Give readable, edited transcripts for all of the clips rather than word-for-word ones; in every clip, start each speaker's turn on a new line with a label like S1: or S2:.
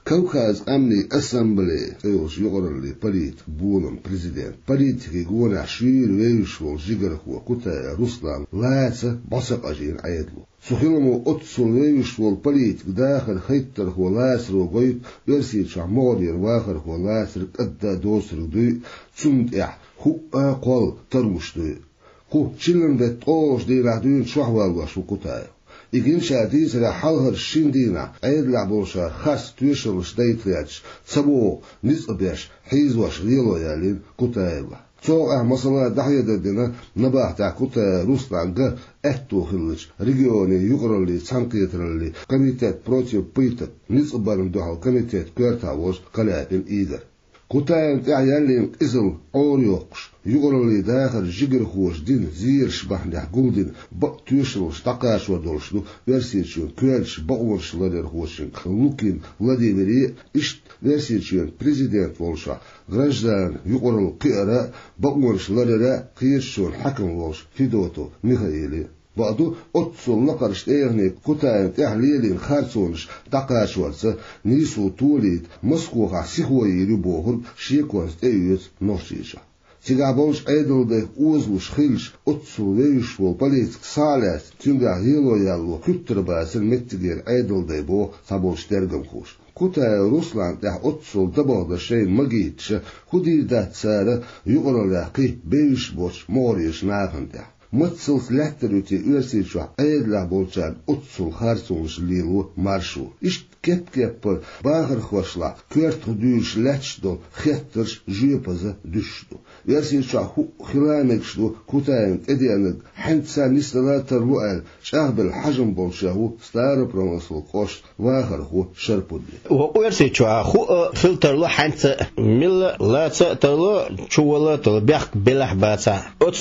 S1: Кавказ амни ассамблея эйош югорли полит булам президент политики гуна швир вейшвол жигарху кутая Руслан лаца басак ажин айдлу سخيلمو أتصليش والبليت داخل خيتر خلاص روجيت برسيت شعمارير واخر خلاص رقدا دوسر دي تسمت هو قال تروش دي هو شلن بتقوش دي لعدين شحوال وشوكتاي إجين شاديس لحالهر شندينا عيد لعبوشا خاص تويشل شديترياتش سبو نزقبيش حيزوش ريلو يالين كتايبا سوء مثلا دحية دينا نباح تاع كوتا روسلانجا اتو خلج ريجيوني يقرلي سانكيترلي كوميتيت بروتيو بيتا نزقبارن دوحل كوميتيت كورتاوش قلابين إيدر كوتا تاع يالين إزل أوريوكش يقرلي داخل جيجر خوش دين زير شبح نحقودين بقتوشلوش تقاش ودولشلو версиячون كوالش بقورش لدر خوشين لوكين владимири ишт версиячون президент волша граждан يقرل قيرا بقورش لدر قيرشون حكم волش فيدوتو ميخائيلي بعدو أتصل نقرش إيرني كتاين تحليلين خارسونش تقاش ورسا نيسو توليد مسكوخا سيخوي ربوهر شيكونست إيوز نوشيشا Тигаболш эйдолдэх узлуш хилш отцу вейшвол политик саляс тюнга хило яллу күттірбәсін меттігер эйдолдэй бо саболш тергім хуш. Кутая Руслан тях отцул дабоғда шейн магитші худирда цәрі юғырылақи бейш бош мориш нағын тях. Мыцылс ләттерүте үрсейшуа эйдла болчан отцул харсулш лилу маршу. Ишт кеп-кеппір бағыр хвашла көрт дүйш ләчдо хеттірш жүйепазы дүшду. Версияча خلامكشدو كوتاين اديانك حنتسا نستلا ترلوال شعب الحجم بولشاهو ستار برونسل قوش واخر هو شربودي
S2: ويرسيچا خو فلترلو حنت مل لا ترلو چولا تل بيخ بلح باتا اوت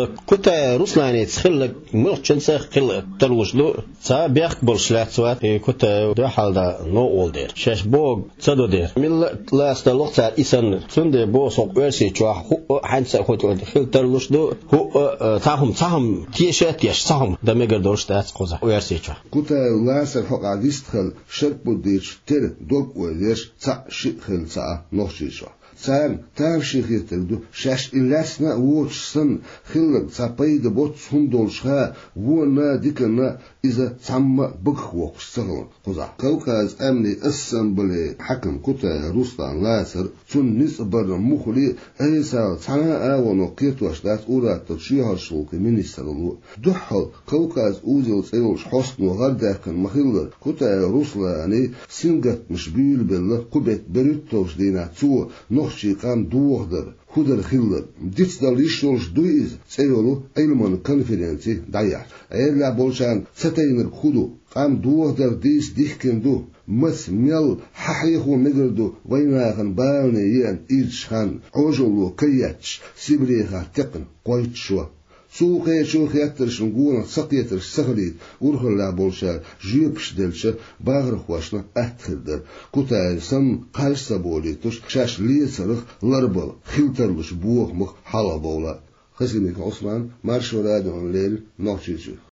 S2: كوتا روسلاني تخلك ملچنس خل تروشلو تا بيخ بولشلاتوات كوتا دو حالدا نو اولدر شش بوغ تدودر مل لا ستلوختا اسن تندي بو سوق ويرسيچا حنت خو فلترلوش دو هو تاهم تيشات يش تاهم دمجر دورش تاعت قوزا ويرسيچا
S1: كوتا لاسر حق عديستخل شربوديش تر دوك ويرش تا شيخل تا نوشيشا سان تام شيخيتلدو شاش إلاسنا ووشسن خلق تابيد بوت سندولشها ونا ديكنا إذا تم بخوخ سغل قوزا كوكاز أمني أسمبلي حكم كوتا روسلان لاسر تون نسبر مخلي أيسا تانا آوانو قيتوش دات أورات تشيهر شلوك منيسترلو دوحل كوكاز أوزيل سيلوش حسنو غرداكن مخيلر كوتا روسلاني سنغت مشبيل بالله قبت بريتوش دينا تو نوخشي قام دوغدر خودر خيلر ديتس داليشولش دويز سيولو أيلمان كونفرنسي دايا أيلا بولشان ستينر خودو قام دوغدر ديس ديخكندو مس ميل ححيخو مجردو ويناغن باونيين إيرشخان عوجلو كياتش سيبريخا تقن قويتشوا سوقي شو خياترش نقول سقيترش سخريت ورخل لا بولشار جيبش دلش باغر خواشنا أتخدر كوتا سم قارش بوليتوش شاش ليسرخ لربل خيلترلش بوغ مخ حالا بولا خسينيك عثمان مارشو رادو الليل نوشيشو